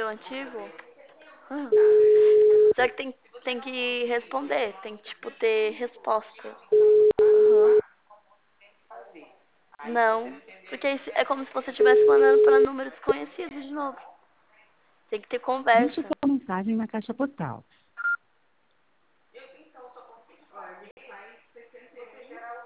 e-mail antigo? Ah. Só que tem que responder, tem que, tipo, ter resposta. Uhum. Não, porque é como se você estivesse mandando para números desconhecidos de novo. Tem que ter Deixe conversa. sua mensagem na caixa postal.